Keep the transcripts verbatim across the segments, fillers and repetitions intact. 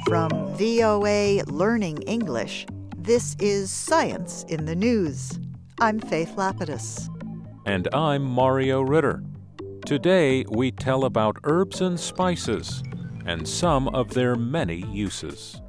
From V O A Learning English, this is Science in the News. I'm Faith Lapidus. And I'm Mario Ritter. Today we tell about herbs and spices and some of their many uses.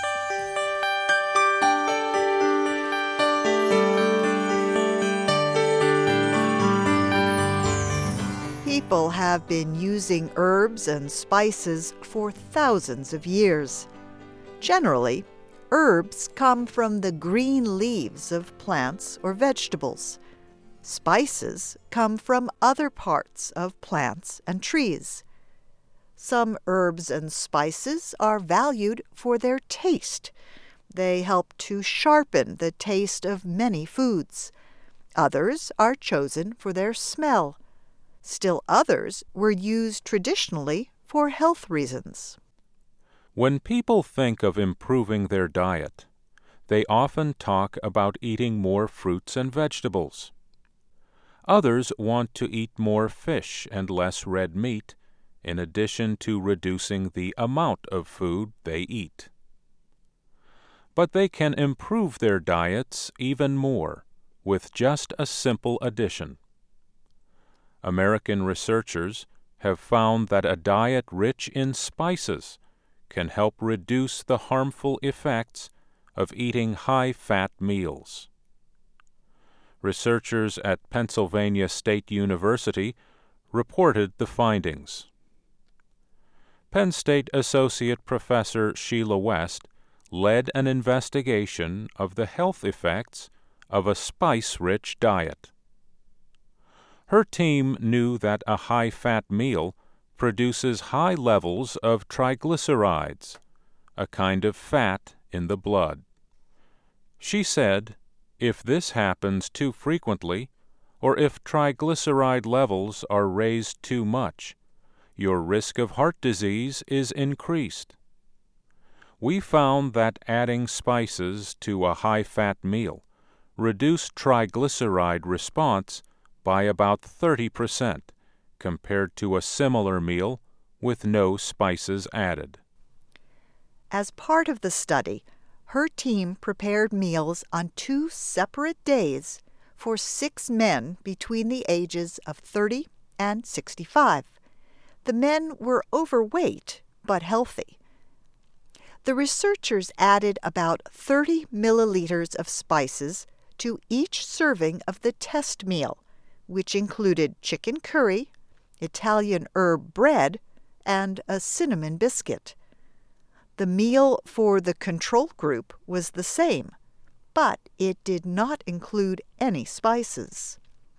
People have been using herbs and spices for thousands of years. Generally, herbs come from the green leaves of plants or vegetables. Spices come from other parts of plants and trees. Some herbs and spices are valued for their taste. They help to sharpen the taste of many foods. Others are chosen for their smell. Still others were used traditionally for health reasons. When people think of improving their diet, they often talk about eating more fruits and vegetables. Others want to eat more fish and less red meat, in addition to reducing the amount of food they eat. But they can improve their diets even more with just a simple addition. American researchers have found that a diet rich in spices can help reduce the harmful effects of eating high-fat meals. Researchers at Pennsylvania State University reported the findings. Penn State Associate Professor Sheila West led an investigation of the health effects of a spice-rich diet. Her team knew that a high-fat meal produces high levels of triglycerides, a kind of fat in the blood. She said, if this happens too frequently, or if triglyceride levels are raised too much, your risk of heart disease is increased. We found that adding spices to a high-fat meal reduced triglyceride response by about thirty percent compared to a similar meal with no spices added. As part of the study, her team prepared meals on two separate days for six men between the ages of thirty and sixty-five. The men were overweight but healthy. The researchers added about thirty milliliters of spices to each serving of the test meal, which included chicken curry, Italian herb bread, and a cinnamon biscuit. The meal for the control group was the same, but it did not include any spices.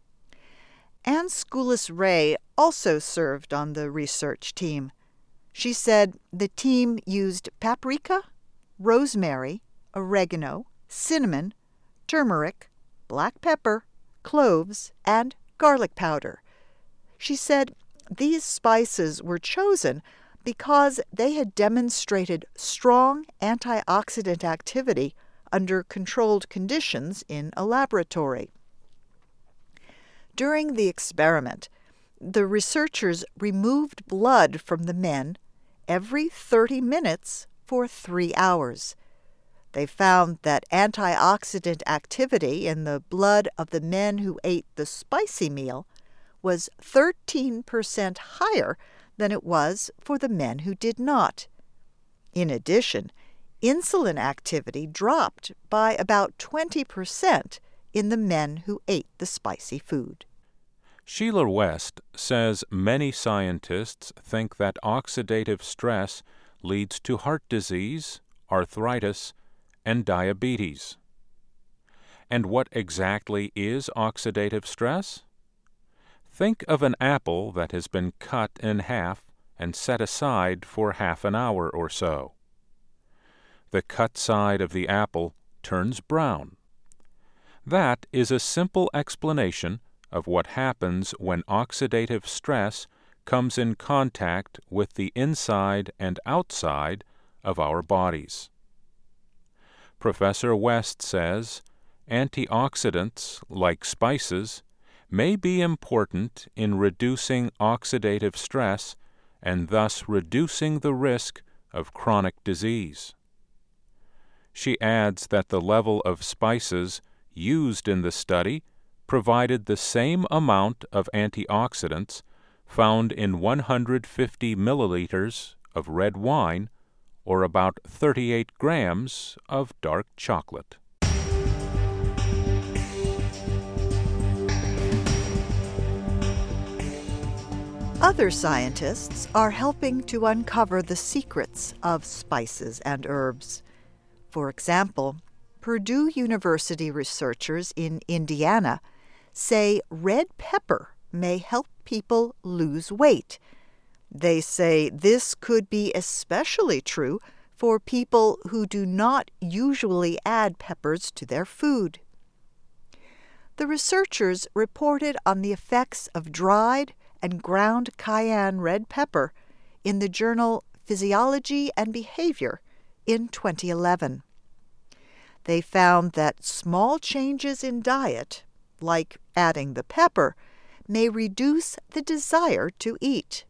Ann Schoulis-Ray also served on the research team. She said the team used paprika, rosemary, oregano, cinnamon, turmeric, black pepper, cloves, and garlic powder. She said these spices were chosen because they had demonstrated strong antioxidant activity under controlled conditions in a laboratory. During the experiment, the researchers removed blood from the men every thirty minutes for three hours. They found that antioxidant activity in the blood of the men who ate the spicy meal was thirteen percent higher than it was for the men who did not. In addition, insulin activity dropped by about twenty percent in the men who ate the spicy food. Sheila West says many scientists think that oxidative stress leads to heart disease, arthritis, and diabetes. And what exactly is oxidative stress? Think of an apple that has been cut in half and set aside for half an hour or so. The cut side of the apple turns brown. That is a simple explanation of what happens when oxidative stress comes in contact with the inside and outside of our bodies. Professor West says antioxidants, like spices, may be important in reducing oxidative stress and thus reducing the risk of chronic disease. She adds that the level of spices used in the study provided the same amount of antioxidants found in one hundred fifty milliliters of red wine, or about thirty-eight grams of dark chocolate. Other scientists are helping to uncover the secrets of spices and herbs. For example, Purdue University researchers in Indiana say red pepper may help people lose weight. They say this could be especially true for people who do not usually add peppers to their food. The researchers reported on the effects of dried and ground cayenne red pepper in the journal Physiology and Behavior in twenty eleven. They found that small changes in diet, like adding the pepper, may reduce the desire to eat.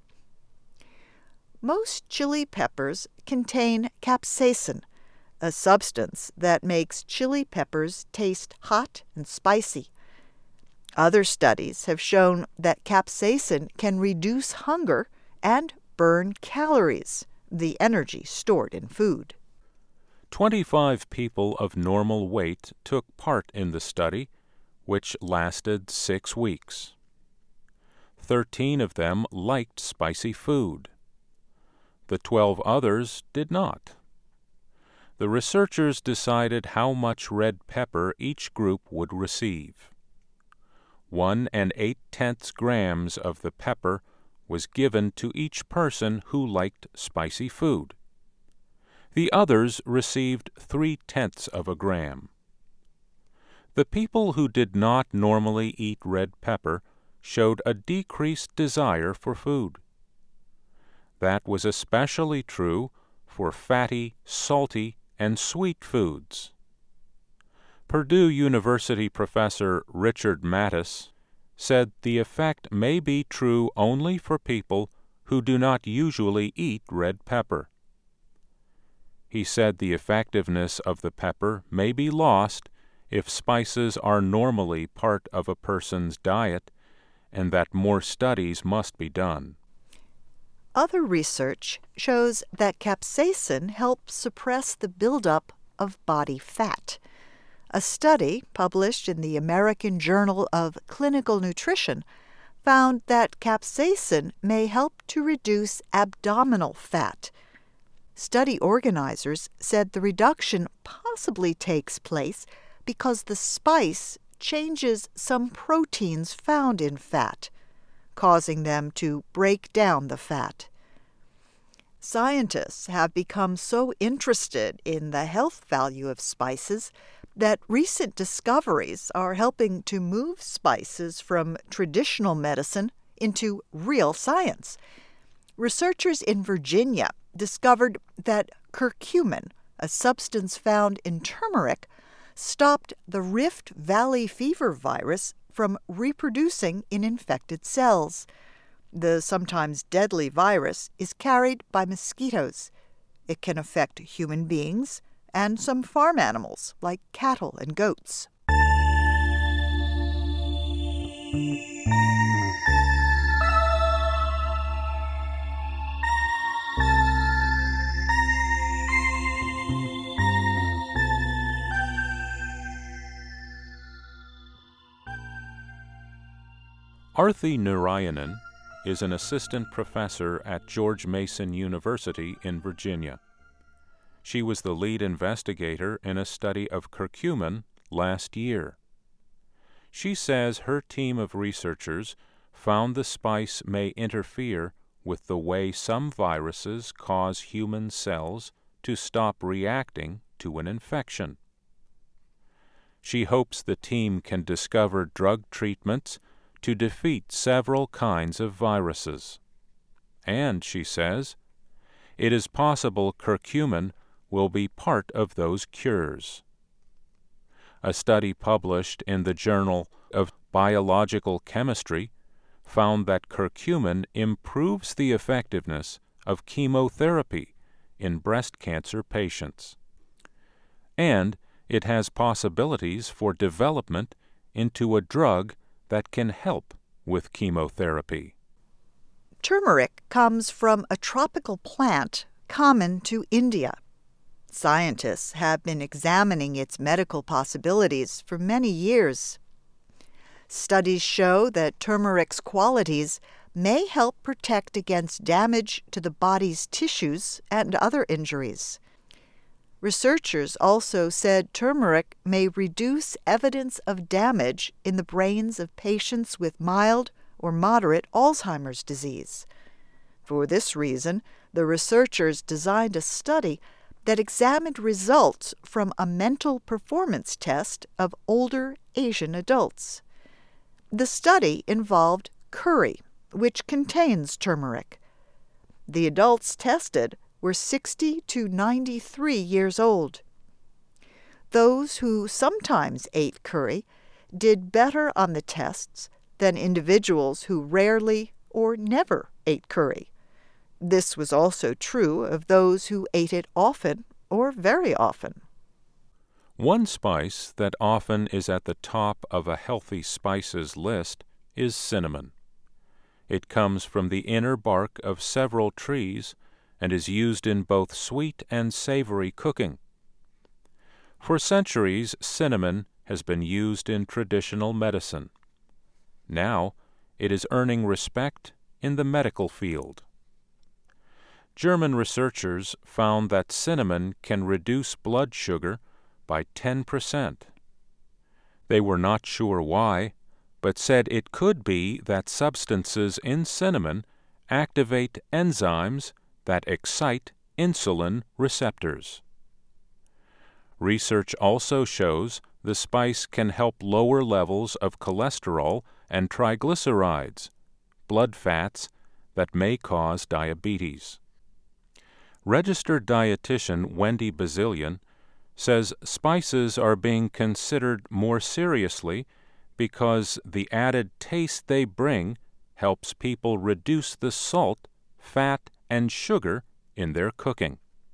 Most chili peppers contain capsaicin, a substance that makes chili peppers taste hot and spicy. Other studies have shown that capsaicin can reduce hunger and burn calories, the energy stored in food. Twenty-five people of normal weight took part in the study, which lasted six weeks. Thirteen of them liked spicy food. The twelve others did not. The researchers decided how much red pepper each group would receive. One and eight-tenths grams of the pepper was given to each person who liked spicy food. The others received three-tenths of a gram. The people who did not normally eat red pepper showed a decreased desire for food. That was especially true for fatty, salty, and sweet foods. Purdue University professor Richard Mattis said the effect may be true only for people who do not usually eat red pepper. He said the effectiveness of the pepper may be lost if spices are normally part of a person's diet, and that more studies must be done. Other research shows that capsaicin helps suppress the buildup of body fat. A study published in the American Journal of Clinical Nutrition found that capsaicin may help to reduce abdominal fat. Study organizers said the reduction possibly takes place because the spice changes some proteins found in fat, causing them to break down the fat. Scientists have become so interested in the health value of spices that recent discoveries are helping to move spices from traditional medicine into real science. Researchers in Virginia discovered that curcumin, a substance found in turmeric, stopped the Rift Valley fever virus from reproducing in infected cells. The sometimes deadly virus is carried by mosquitoes. It can affect human beings and some farm animals like cattle and goats. Arthi Narayanan is an assistant professor at George Mason University in Virginia. She was the lead investigator in a study of curcumin last year. She says her team of researchers found the spice may interfere with the way some viruses cause human cells to stop reacting to an infection. She hopes the team can discover drug treatments to defeat several kinds of viruses. And, she says, it is possible curcumin will be part of those cures. A study published in the Journal of Biological Chemistry found that curcumin improves the effectiveness of chemotherapy in breast cancer patients. And it has possibilities for development into a drug that can help with chemotherapy. Turmeric comes from a tropical plant common to India. Scientists have been examining its medical possibilities for many years. Studies show that turmeric's qualities may help protect against damage to the body's tissues and other injuries. Researchers also said turmeric may reduce evidence of damage in the brains of patients with mild or moderate Alzheimer's disease. For this reason, the researchers designed a study that examined results from a mental performance test of older Asian adults. The study involved curry, which contains turmeric. The adults tested were sixty to ninety-three years old. Those who sometimes ate curry did better on the tests than individuals who rarely or never ate curry. This was also true of those who ate it often or very often. One spice that often is at the top of a healthy spices list is cinnamon. It comes from the inner bark of several trees and is used in both sweet and savory cooking. For centuries, cinnamon has been used in traditional medicine. Now, it is earning respect in the medical field. German researchers found that cinnamon can reduce blood sugar by ten percent. They were not sure why, but said it could be that substances in cinnamon activate enzymes that excite insulin receptors. Research also shows the spice can help lower levels of cholesterol and triglycerides, blood fats that may cause diabetes. Registered dietitian Wendy Bazilian says spices are being considered more seriously because the added taste they bring helps people reduce the salt, fat, and sugar in their cooking.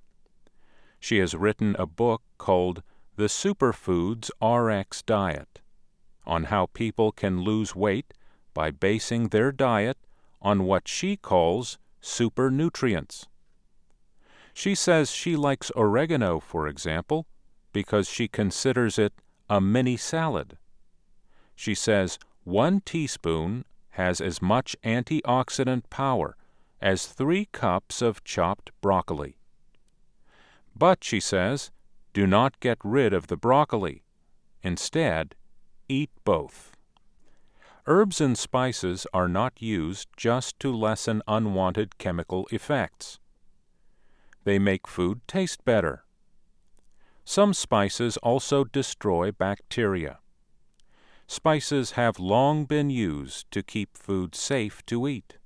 She has written a book called The Superfoods R X Diet on how people can lose weight by basing their diet on what she calls super nutrients. She says she likes oregano, for example, because she considers it a mini salad. She says one teaspoon has as much antioxidant power as three cups of chopped broccoli. But, she says, do not get rid of the broccoli. Instead, eat both. Herbs and spices are not used just to lessen unwanted chemical effects. They make food taste better. Some spices also destroy bacteria. Spices have long been used to keep food safe to eat.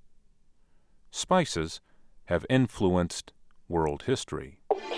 Spices have influenced world history.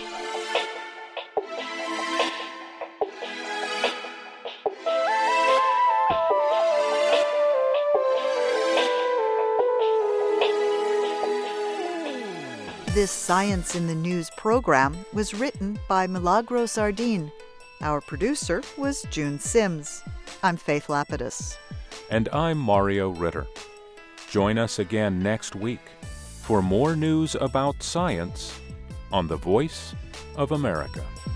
This Science in the News program was written by Milagro Sardin. Our producer was June Sims. I'm Faith Lapidus. And I'm Mario Ritter. Join us again next week for more news about science on the Voice of America.